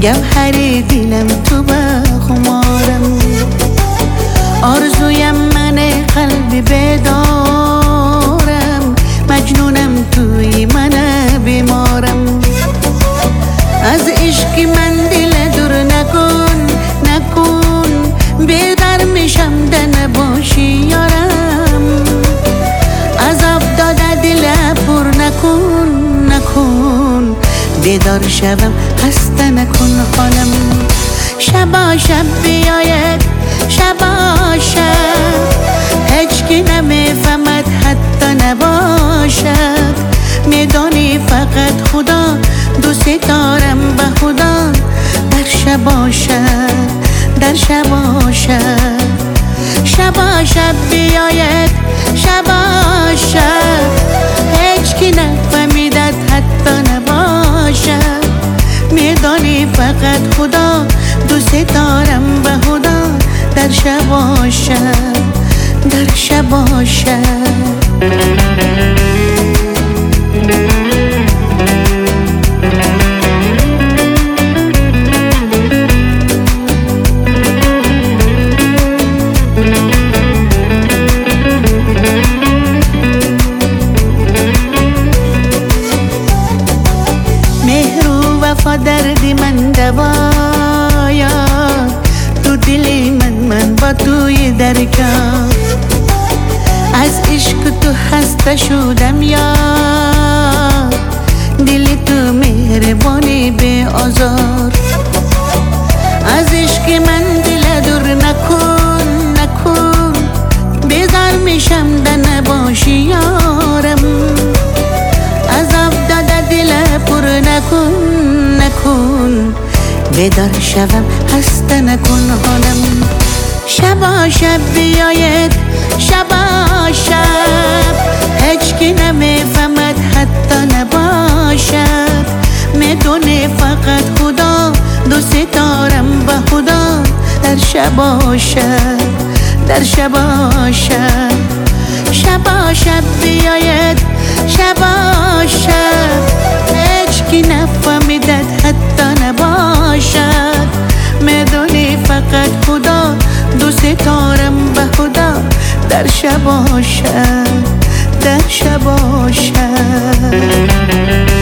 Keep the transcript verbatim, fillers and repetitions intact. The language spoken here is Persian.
گوهر دلم تو بخمارم. آرزویم من قلب بیدارم، مجنونم توی من بیمارم. از عشق من دل دور نکن نکن، بیدار میشم ده نباشی یارم. عذاب داده دل پر نکن نکن، بیدار شوم خسته نکن حالم. شبا شب بیاید شبا شب، هیچ کی نمیفهمد حتی نباشد. میدانی فقط خدا دوست دارم به خدا، در شبا شب در شبا شب. شبا شب بیاید شبا شب، هیچ کی نفهمیدد حتی نباشد. میدانی فقط خدا دوست دارم به خدا، در شبا شب در شبا شب. مهر و وفا دردی من دوایا، تو دلی من من با توی درکا. از عشق تو خسته شدم یا دل تو مهربانی به آزار. از عشق من دل دور نکن نکن، بیزار میشم ده نباشی یارم. عذاب داده دل پر نکن نکن، بیدار شوم خسته نکن حالم. شبا شب بیاید شبا شب، هیچ کی نمیفهمد حتی نباشد. میدونه فقط خدا دوست دارم به خدا، در شبا شب در شبا شب. شبا شب بیاید شبا شب، هیچ کی نفهمیدد حتی نباشد. میدونی فقط خدا دوست دارم به خدا، در شبا شب در شبا شب.